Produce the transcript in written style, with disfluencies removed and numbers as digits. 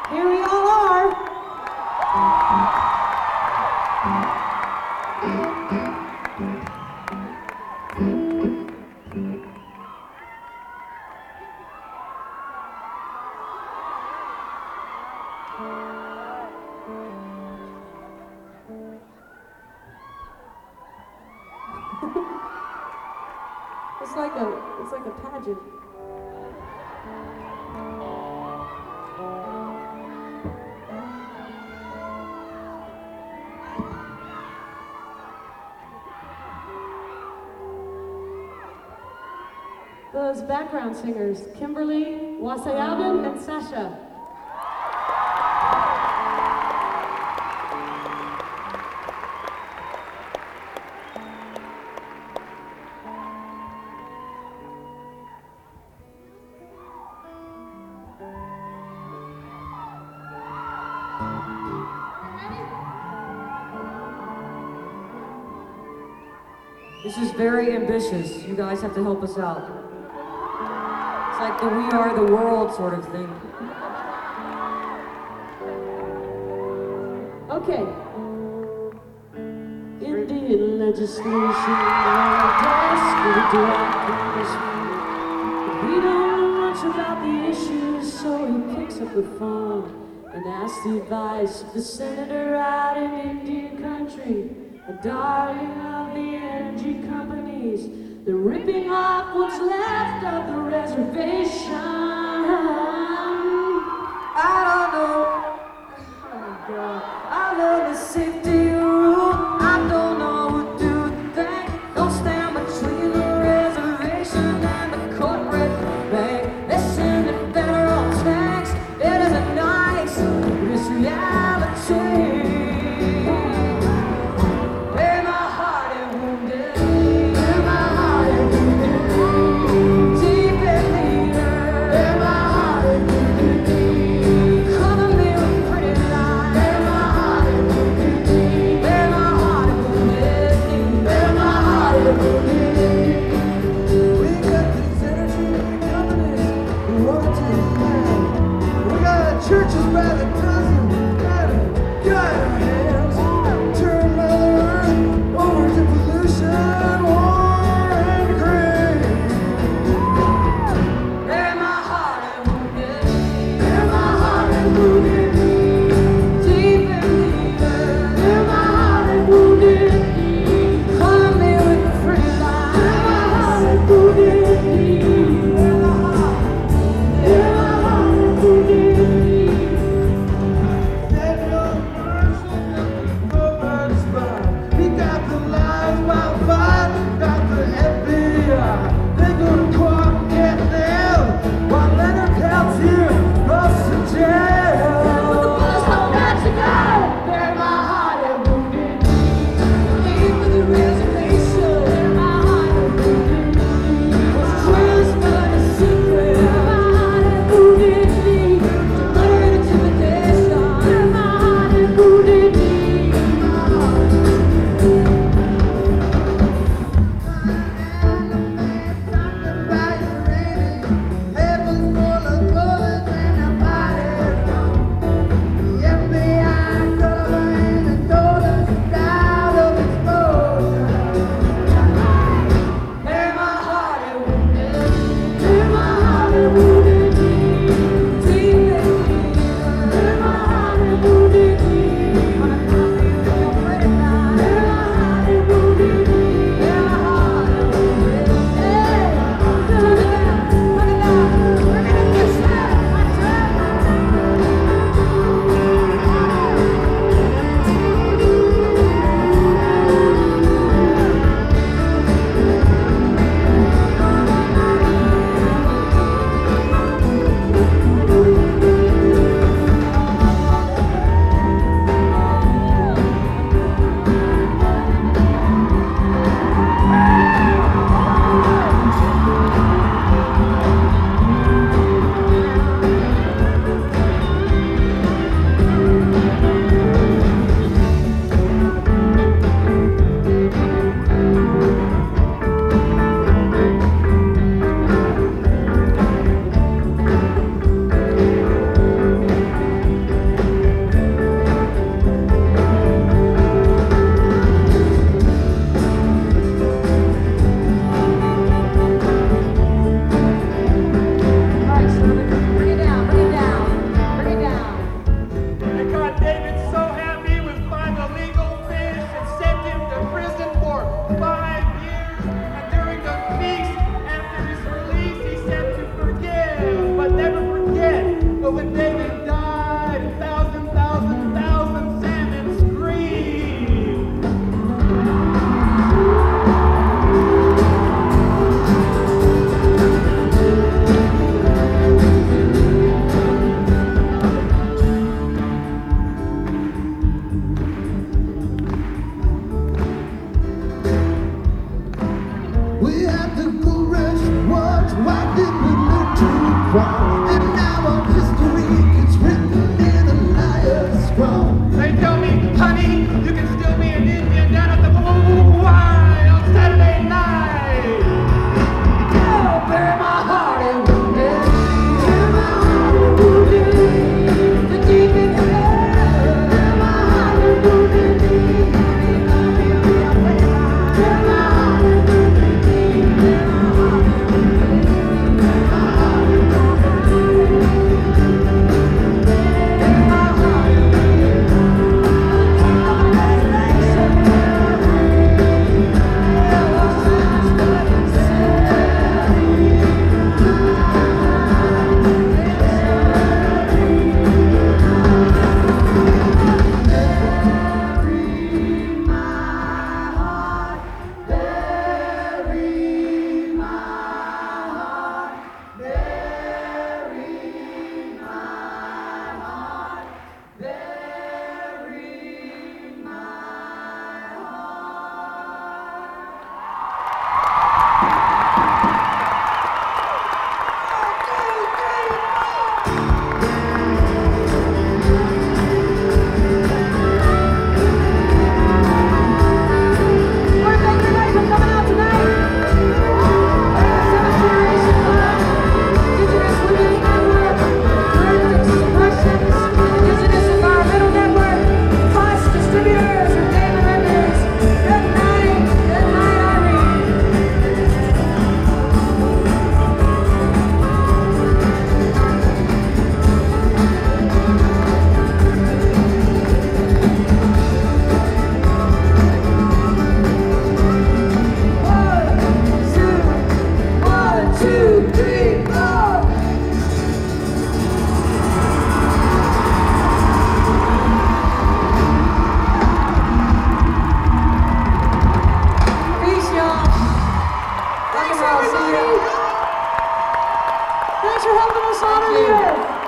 Here we all are. It's like a pageant. Those background singers, Kimberly, Wasayagan, and Sasha. This is very ambitious. You guys have to help us out. It's like the We Are the World sort of thing. Okay. Indian legislation on our desk will draft Congressman. We don't know much about the issues, so he picks up the phone and asks the advice of the senator out in Indian country, a darling of the energy companies. They're ripping off what's left of the reservation. I don't know. Oh God. I love the safety rule. I don't know who do the thing. Don't stand between the reservation and the corporate bank. They send the federal tax. It isn't nice, but it's reality. Churches by the dozen, got our hands. Turn Mother Earth over to pollution, war, and greed. Bear my heart and wounded, Bear my heart and wounded, deep and leader. bear my heart and wounded, Color me with a pretty bear my lies. heart and wounded, bear my heart and wounded. much for helping us honor the earth.